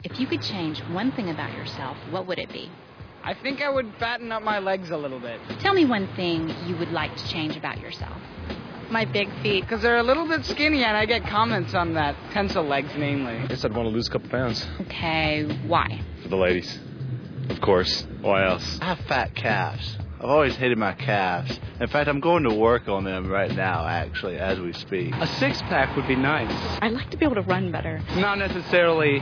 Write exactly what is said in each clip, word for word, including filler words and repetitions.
If you could change one thing about yourself, what would it be? I think I would fatten up my legs a little bit. Tell me one thing you would like to change about yourself. My big feet. Because they're a little bit skinny, and I get comments on that. Pencil legs, mainly. I guess I'd want to lose a couple pounds. Okay, why? For the ladies. Of course. Why else? I have fat calves. I've always hated my calves. In fact, I'm going to work on them right now, actually, as we speak. A six-pack would be nice. I'd like to be able to run better. Not necessarily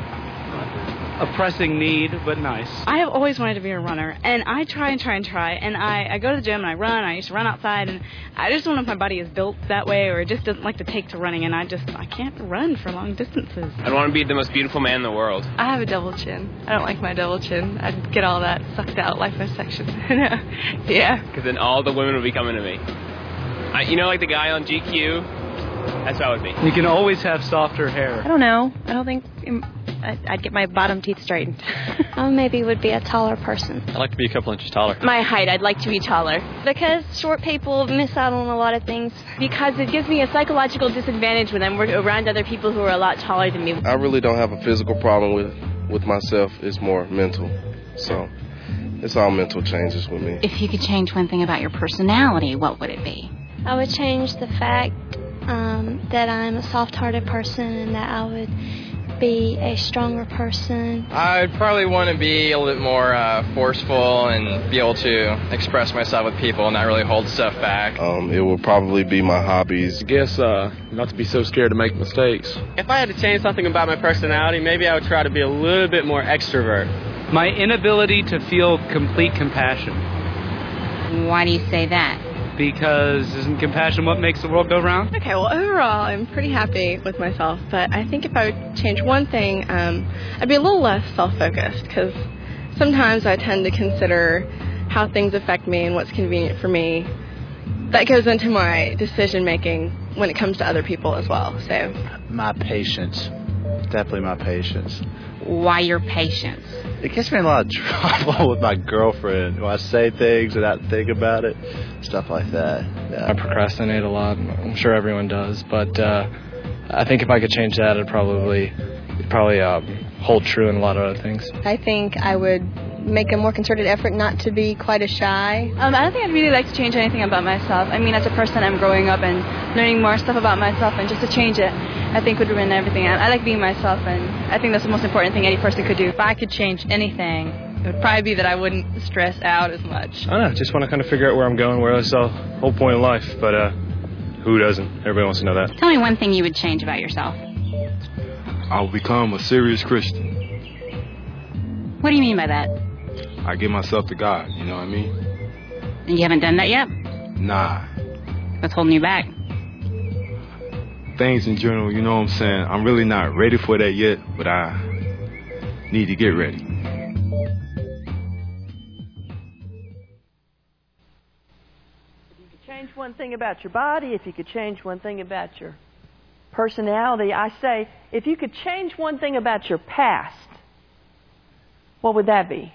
a pressing need, but nice. I have always wanted to be a runner, and I try and try and try, and I, I go to the gym and I run. I used to run outside, and I just don't know if my body is built that way or it just doesn't like to take to running, and I just, I can't run for long distances. I'd want to be the most beautiful man in the world. I have a double chin. I don't like my double chin. I'd get all that sucked out liposuction. Yeah. Because then all the women would be coming to me. I, you know, like the guy on G Q? That's how it would be. You can always have softer hair. I don't know. I don't think... I'd get my bottom teeth straightened. I maybe would be a taller person. I'd like to be a couple inches taller. My height, I'd like to be taller. Because short people miss out on a lot of things. Because it gives me a psychological disadvantage when I'm around other people who are a lot taller than me. I really don't have a physical problem with, with myself. It's more mental. So it's all mental changes with me. If you could change one thing about your personality, what would it be? I would change the fact um, that I'm a soft-hearted person and that I would be a stronger person. I'd probably want to be a little bit more uh, forceful and be able to express myself with people and not really hold stuff back. Um, it would probably be my hobbies. I guess uh, not to be so scared to make mistakes. If I had to change something about my personality, maybe I would try to be a little bit more extrovert. My inability to feel complete compassion. Why do you say that? Because isn't compassion what makes the world go round? Okay, well, overall, I'm pretty happy with myself, but I think if I would change one thing, um, I'd be a little less self-focused, because sometimes I tend to consider how things affect me and what's convenient for me. That goes into my decision-making when it comes to other people as well. So, my patience. Definitely my patience. Why your patience? It gets me in a lot of trouble with my girlfriend when I say things and not think about it, stuff like that. Yeah. I procrastinate a lot. I'm sure everyone does, but uh, I think if I could change that, it'd probably it'd probably um, hold true in a lot of other things. I think I would make a more concerted effort not to be quite as shy. Um, I don't think I'd really like to change anything about myself. I mean, as a person, I'm growing up and learning more stuff about myself, and just to change it, I think would ruin everything. I, I like being myself, and I think that's the most important thing any person could do. If I could change anything, it would probably be that I wouldn't stress out as much. I don't know. Just want to kind of figure out where I'm going, where that's the whole point of life. But uh, who doesn't? Everybody wants to know that. Tell me one thing you would change about yourself. I'll become a serious Christian. What do you mean by that? I give myself to God, you know what I mean? And you haven't done that yet? Nah. What's holding you back? Things in general, you know what I'm saying? I'm really not ready for that yet, but I need to get ready. If you could change one thing about your body, if you could change one thing about your personality, I say, if you could change one thing about your past, what would that be?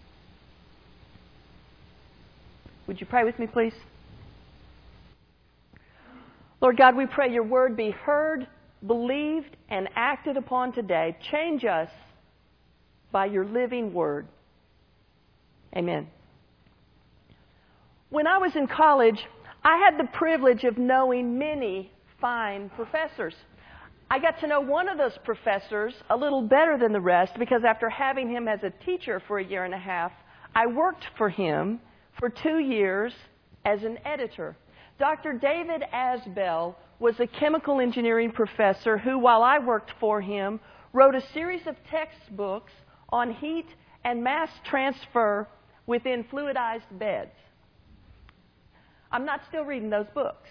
Would you pray with me, please? Lord God, we pray your word be heard, believed, and acted upon today. Change us by your living word. Amen. When I was in college, I had the privilege of knowing many fine professors. I got to know one of those professors a little better than the rest because after having him as a teacher for a year and a half, I worked for him for two years as an editor. Doctor David Asbell was a chemical engineering professor who, while I worked for him, wrote a series of textbooks on heat and mass transfer within fluidized beds. I'm not still reading those books.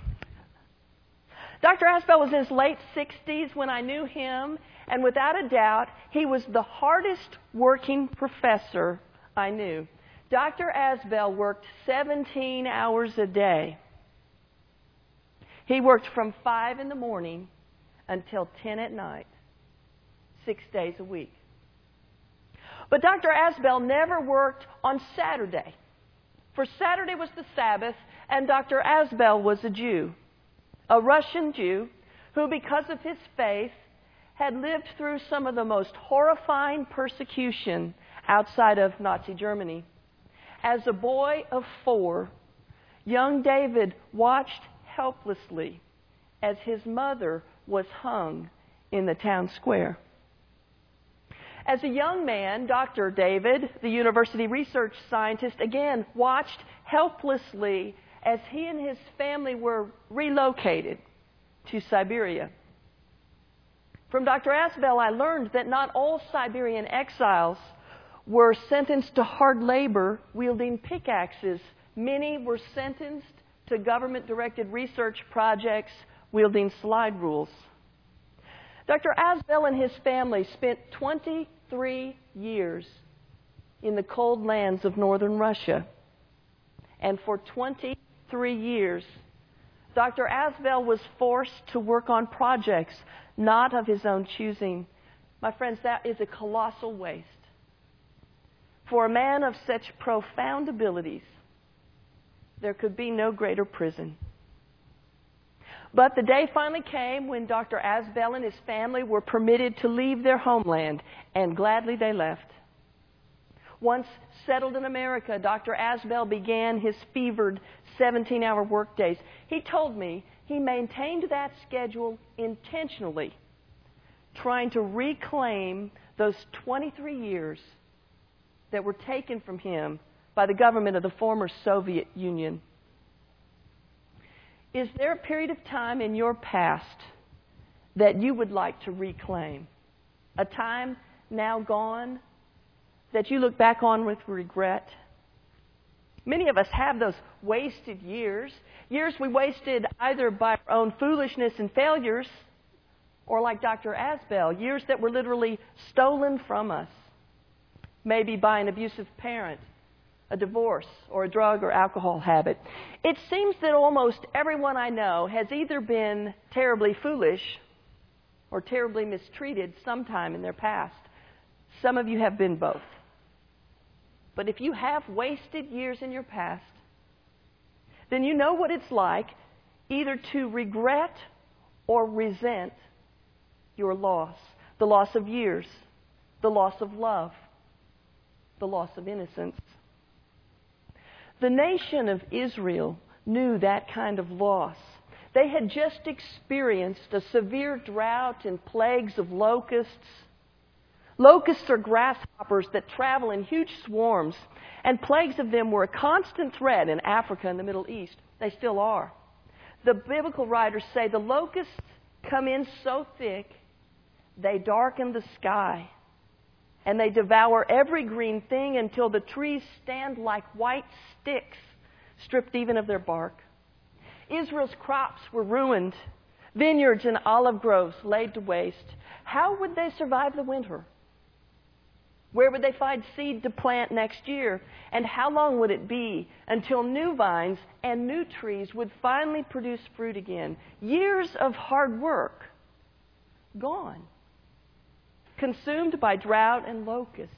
Doctor Asbell was in his late sixties when I knew him, and without a doubt, he was the hardest working professor I knew. Doctor Asbell worked seventeen hours a day. He worked from five in the morning until ten at night, six days a week. But Doctor Asbell never worked on Saturday, for Saturday was the Sabbath, and Doctor Asbell was a Jew, a Russian Jew who, because of his faith, had lived through some of the most horrifying persecution outside of Nazi Germany. As a boy of four, young David watched helplessly as his mother was hung in the town square. As a young man, Doctor David, the university research scientist, again watched helplessly as he and his family were relocated to Siberia. From Doctor Asbell, I learned that not all Siberian exiles were sentenced to hard labor wielding pickaxes. Many were sentenced to government-directed research projects wielding slide rules. Doctor Asbell and his family spent twenty-three years in the cold lands of northern Russia. And for twenty-three years, Doctor Asbell was forced to work on projects not of his own choosing. My friends, that is a colossal waste. For a man of such profound abilities, there could be no greater prison. But the day finally came when Doctor Asbell and his family were permitted to leave their homeland, and gladly they left. Once settled in America, Doctor Asbell began his fevered seventeen-hour workdays. He told me he maintained that schedule intentionally, trying to reclaim those twenty-three years that were taken from him by the government of the former Soviet Union. Is there a period of time in your past that you would like to reclaim? A time now gone that you look back on with regret? Many of us have those wasted years, years we wasted either by our own foolishness and failures, or like Doctor Asbell, years that were literally stolen from us, maybe by an abusive parent, a divorce, or a drug or alcohol habit. It seems that almost everyone I know has either been terribly foolish or terribly mistreated sometime in their past. Some of you have been both. But if you have wasted years in your past, then you know what it's like either to regret or resent your loss. The loss of years, the loss of love, the loss of innocence. The nation of Israel knew that kind of loss. They had just experienced a severe drought and plagues of locusts. Locusts are grasshoppers that travel in huge swarms, and plagues of them were a constant threat in Africa and the Middle East. They still are. The biblical writers say the locusts come in so thick, they darken the sky, and they devour every green thing until the trees stand like white sticks, stripped even of their bark. Israel's crops were ruined, vineyards and olive groves laid to waste. How would they survive the winter? Where would they find seed to plant next year? And how long would it be until new vines and new trees would finally produce fruit again? Years of hard work gone, consumed by drought and locusts.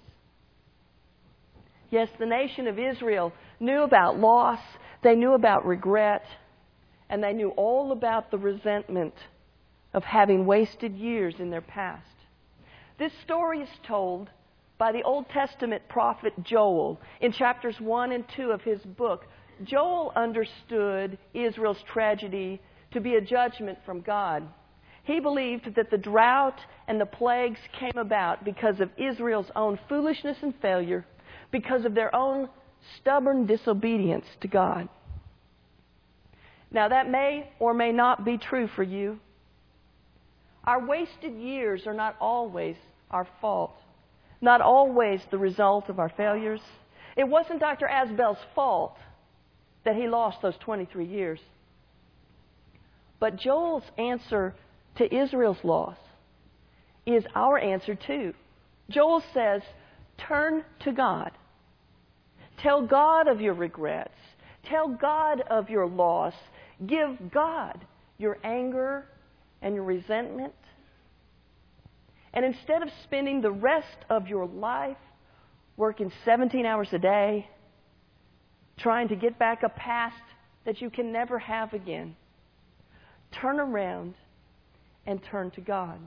Yes, the nation of Israel knew about loss, they knew about regret, and they knew all about the resentment of having wasted years in their past. This story is told by the Old Testament prophet Joel in chapters one and two of his book. Joel understood Israel's tragedy to be a judgment from God. He believed that the drought and the plagues came about because of Israel's own foolishness and failure, because of their own stubborn disobedience to God. Now, that may or may not be true for you. Our wasted years are not always our fault, not always the result of our failures. It wasn't Doctor Asbell's fault that he lost those twenty-three years. But Joel's answer to Israel's loss is our answer too. Joel says, turn to God. Tell God of your regrets. Tell God of your loss. Give God your anger and your resentment. And instead of spending the rest of your life working seventeen hours a day, trying to get back a past that you can never have again, turn around and turn to God.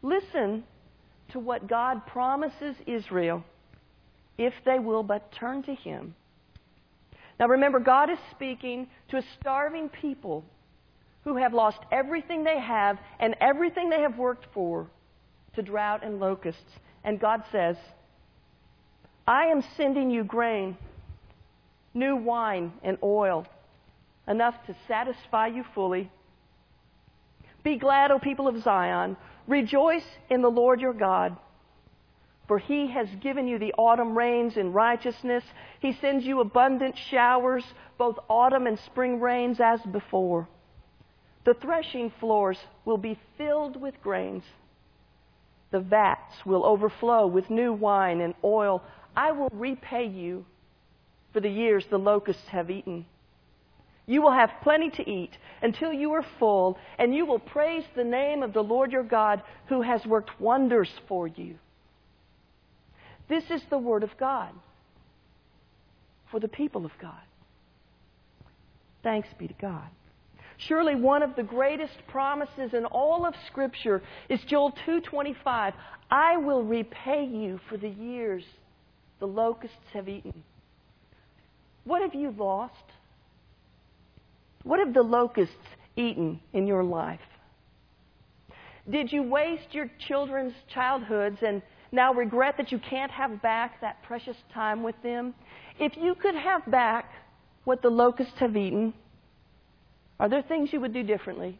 Listen to what God promises Israel if they will but turn to Him. Now remember, God is speaking to a starving people who have lost everything they have and everything they have worked for to drought and locusts. And God says, I am sending you grain, new wine and oil, enough to satisfy you fully. Be glad, O people of Zion. Rejoice in the Lord your God. For He has given you the autumn rains in righteousness. He sends you abundant showers, both autumn and spring rains as before. The threshing floors will be filled with grains. The vats will overflow with new wine and oil. I will repay you for the years the locusts have eaten. You will have plenty to eat until you are full, and you will praise the name of the Lord your God, who has worked wonders for you. This is the word of God for the people of God. Thanks be to God. Surely one of the greatest promises in all of Scripture is Joel two twenty-five. I will repay you for the years the locusts have eaten. What have you lost? What have the locusts eaten in your life? Did you waste your children's childhoods and now regret that you can't have back that precious time with them? If you could have back what the locusts have eaten, are there things you would do differently?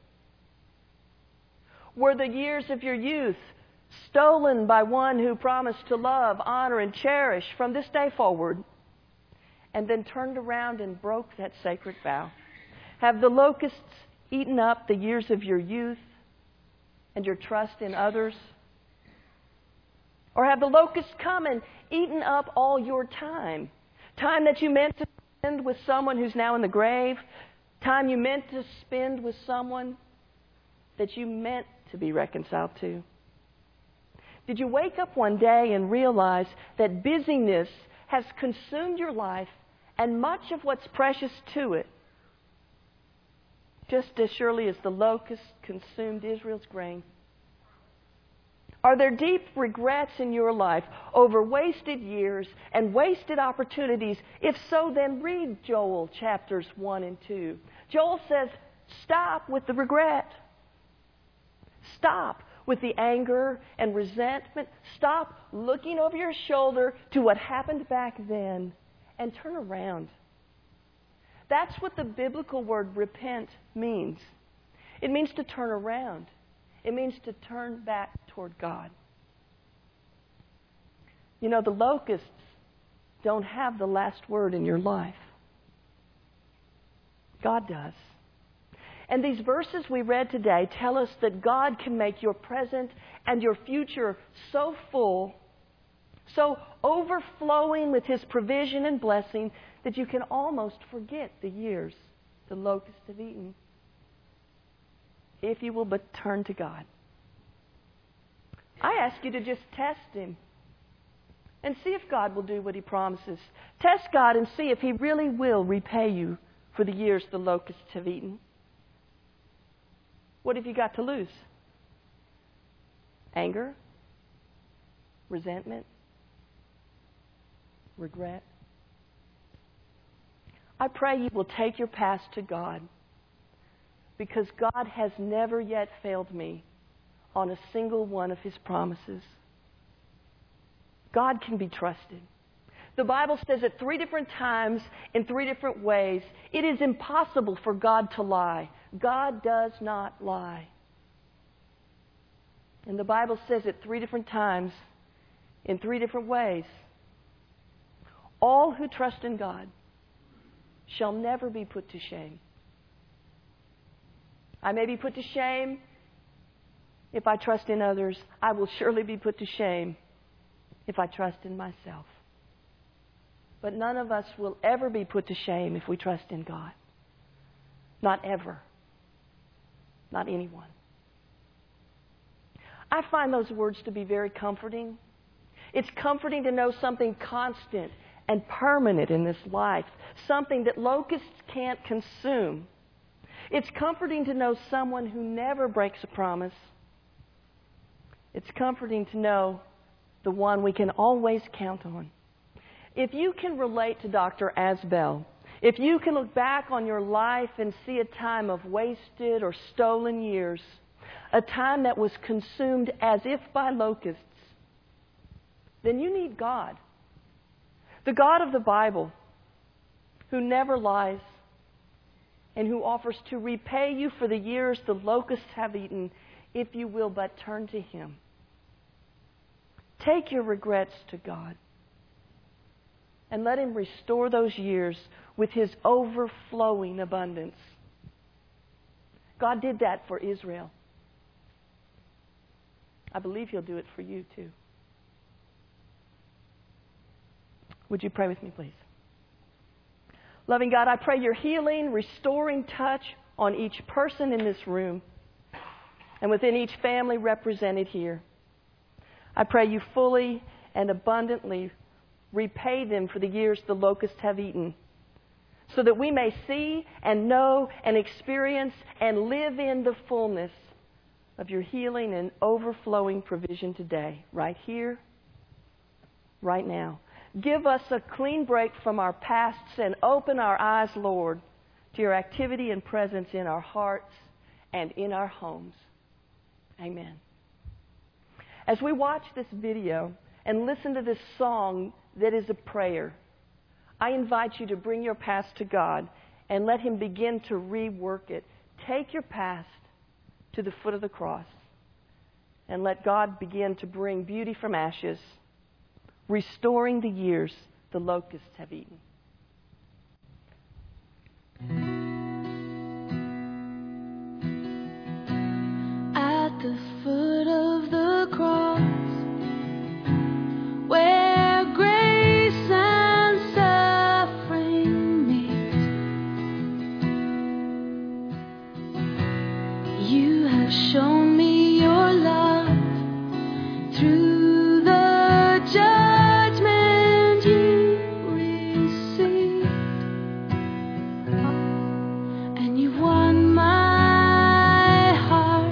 Were the years of your youth stolen by one who promised to love, honor, and cherish from this day forward, and then turned around and broke that sacred vow? Have the locusts eaten up the years of your youth and your trust in others? Or have the locusts come and eaten up all your time? Time that you meant to spend with someone who's now in the grave? Time you meant to spend with someone that you meant to be reconciled to? Did you wake up one day and realize that busyness has consumed your life and much of what's precious to it, just as surely as the locusts consumed Israel's grain? Are there deep regrets in your life over wasted years and wasted opportunities? If so, then read Joel chapters one and two. Joel says, stop with the regret. Stop with the anger and resentment. Stop looking over your shoulder to what happened back then and turn around. That's what the biblical word repent means. It means to turn around. It means to turn back toward God. You know, the locusts don't have the last word in your life. God does. And these verses we read today tell us that God can make your present and your future so full, so overflowing with His provision and blessing, that you can almost forget the years the locusts have eaten, if you will but turn to God. I ask you to just test Him and see if God will do what He promises. Test God and see if He really will repay you for the years the locusts have eaten. What have you got to lose? Anger? Resentment? Regret? I pray you will take your past to God, because God has never yet failed me on a single one of His promises. God can be trusted. The Bible says at three different times, in three different ways, it is impossible for God to lie. God does not lie. And the Bible says at three different times, in three different ways, all who trust in God shall never be put to shame. I may be put to shame if I trust in others. I will surely be put to shame if I trust in myself. But none of us will ever be put to shame if we trust in God. Not ever. Not anyone. I find those words to be very comforting. It's comforting to know something constant and permanent in this life, something that locusts can't consume. It's comforting to know someone who never breaks a promise. It's It's comforting to know the one we can always count on. If you can relate to Doctor Asbell, if you can look back on your life and see a time of wasted or stolen years, a time that was consumed as if by locusts, then you need God. The God of the Bible, who never lies and who offers to repay you for the years the locusts have eaten, if you will but turn to Him. Take your regrets to God and let Him restore those years with His overflowing abundance. God did that for Israel. I believe He'll do it for you too. Would you pray with me, please? Loving God, I pray your healing, restoring touch on each person in this room and within each family represented here. I pray you fully and abundantly repay them for the years the locusts have eaten, so that we may see and know and experience and live in the fullness of your healing and overflowing provision today, right here, right now. Give us a clean break from our pasts and open our eyes, Lord, to your activity and presence in our hearts and in our homes. Amen. As we watch this video and listen to this song that is a prayer, I invite you to bring your past to God and let Him begin to rework it. Take your past to the foot of the cross and let God begin to bring beauty from ashes, restoring the years the locusts have eaten. At the foot of the cross, where grace and suffering meet, you have shown me your love through the judgment you received, and you won my heart.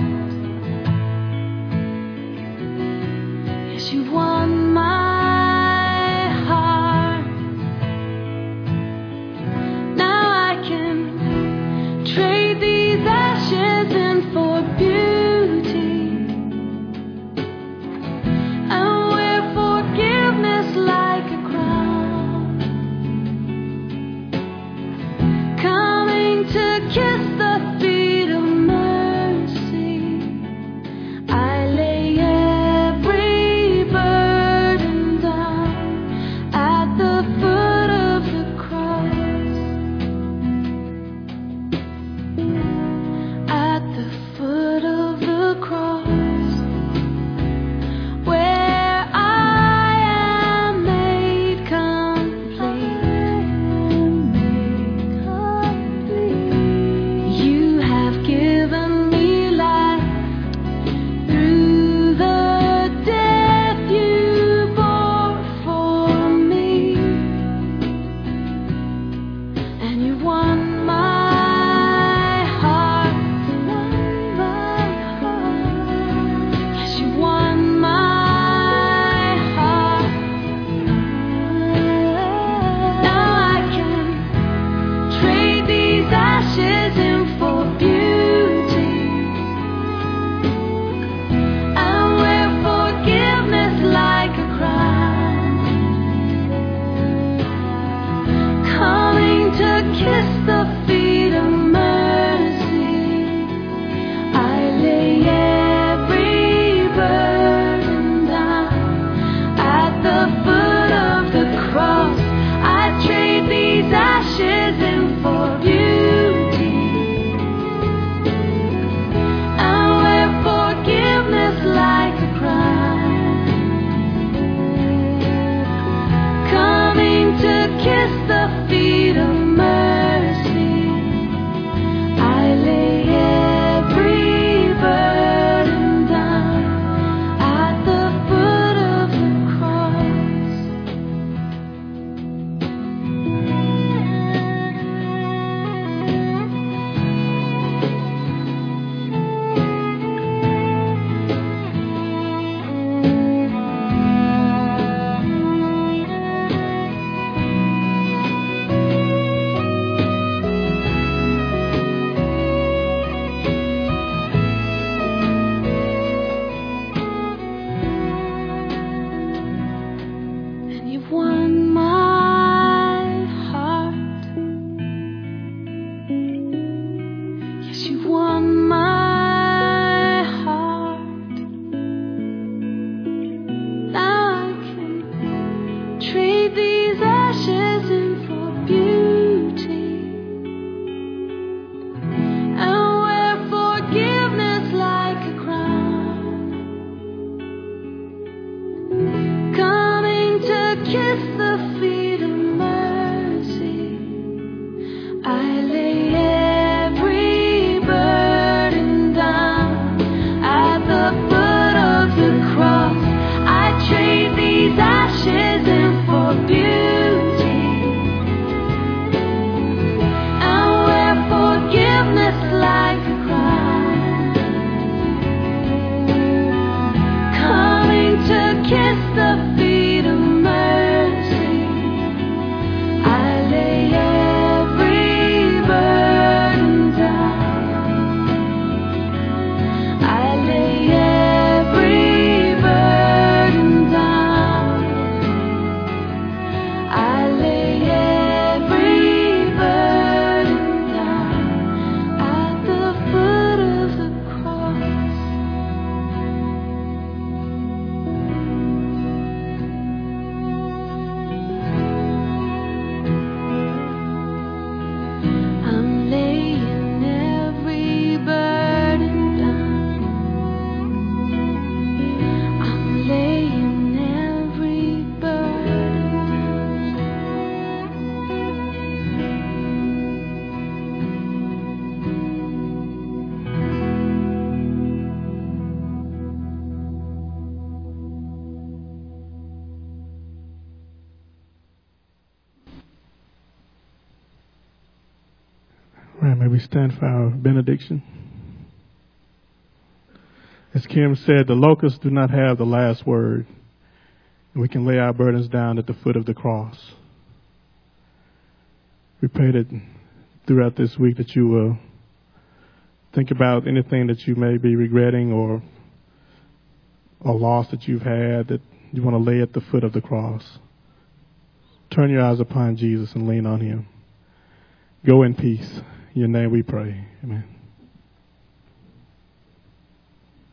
Yes, you won my heart. Now I can trade these ashes in for beauty, and wear forgiveness like a crown, coming to kiss the feet of mercy. I lay every burden kiss the feet of mercy. I lay every burden down at the foot of the cross. I trade these ashes in for beauty, and where forgiveness like a crown, coming to kiss the feet of mercy. I lay every burden down. I lay every burden down. I lay every burden down at the foot of the cross. I'm laying every burden down. I'm laying every burden All right, may we stand for our benediction. As Kim said, the locusts do not have the last word. And we can lay our burdens down at the foot of the cross. We pray that throughout this week that you will think about anything that you may be regretting or a loss that you've had that you want to lay at the foot of the cross. Turn your eyes upon Jesus and lean on him. Go in peace. In your name we pray. Amen.